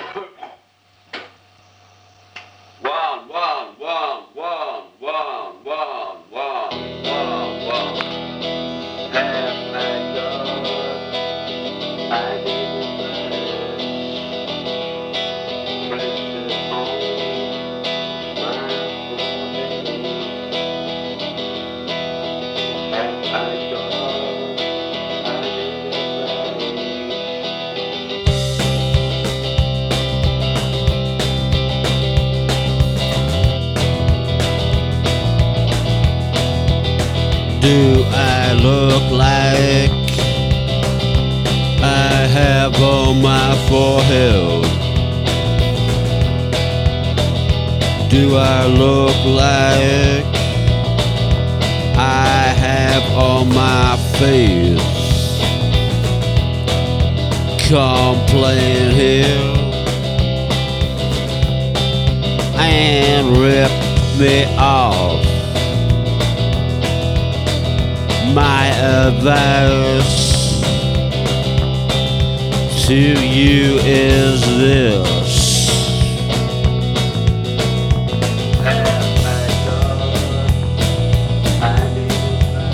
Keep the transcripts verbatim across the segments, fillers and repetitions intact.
One, one, one, one, one, one, one, one, one. Have I done? I didn't press it on my forehead. Have I done? I didn't Do I look like I have on my forehead? Do I look like I have on my face? Come playing here and rip me off. My advice to you is this: Have I done? I didn't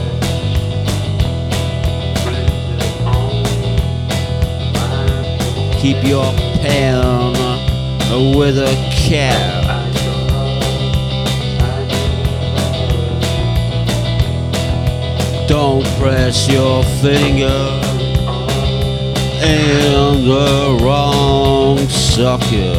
press it on my forehead. keep your pen with a cap. Don't press your finger in the wrong socket.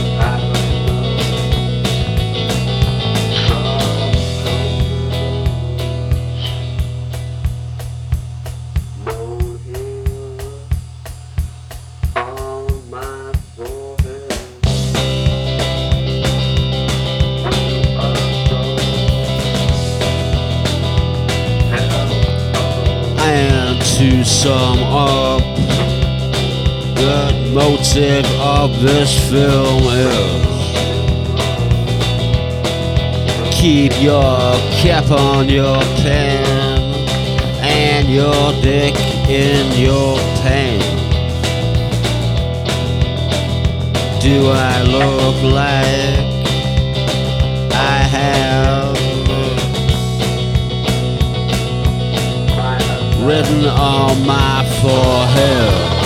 And to sum up, the motive of this film is: keep your cap on your pen and your dick in your pants. Do I look like I have written on my forehead?